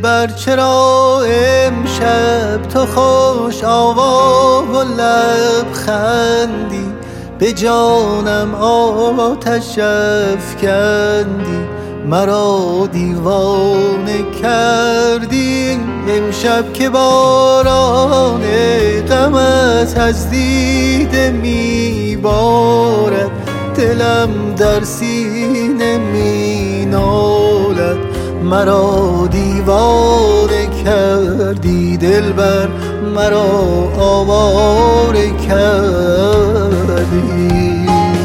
دلبر چرا امشب تو خوش آوا و لبخندی، به جانم آتش افکندی، مرا دیوانه کردی. امشب که باران غمت از دیده میبارد، دلم در سینه مینالد، مرا دیوانه کردی دلبر، مرا آواره کردی.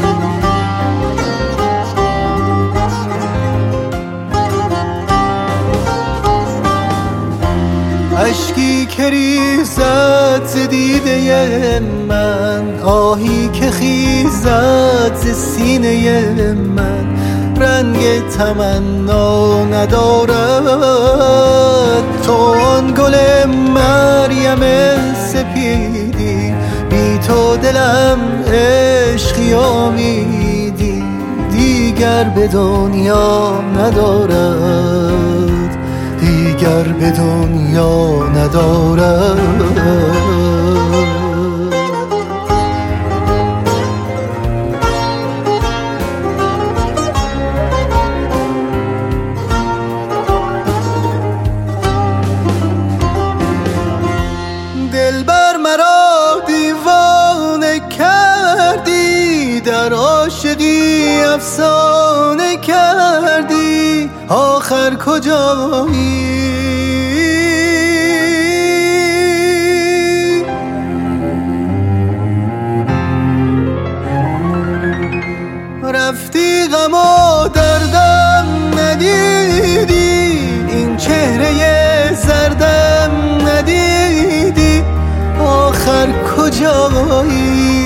اشکی که ریزد ز دیده من، آهی که خیزد ز سینه من، رنگ تمنا ندارد تو آن گل مریم سپیدی، بی تو دلم عشقی امیدی دیگر به دنیا ندارد، دیگر به دنیا ندارد. دلبر مرا دیوانه کردی، در عاشقی افسانه کردی، آخر کجایی؟ رفتی غم و دردم ندیدی، این چهره زردم ندیدی، آخر کجایی؟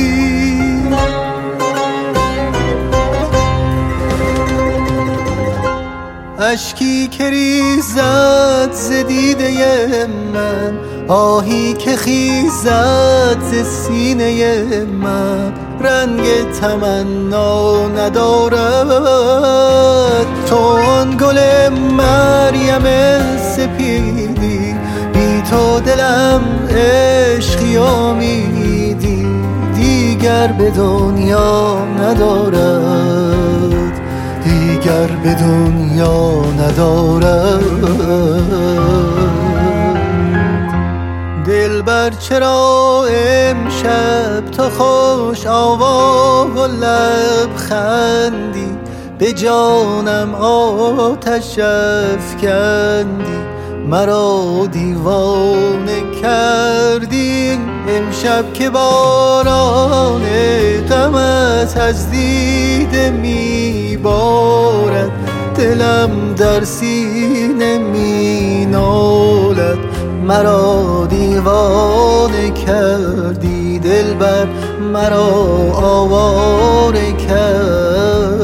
اشکی که ریزد ز دیده من، آهی که خیزد ز سینه من، رنگ تمنا ندارد تو آن گل مریم سپیدی، بی تو دلم عشقی امیدی دیگر به دنیا ندارد، دیگر به دنیا ندارد. دلبر چرا امشب تو خوش آوا و لبخندی، به جانم آتش افکندی، مرا دیوانه کردی. امشب که باران غمت از دیده میبارد، دلم در سینه مینالد، مرا دیوانه کردی دلبر، مرا آواره کردی.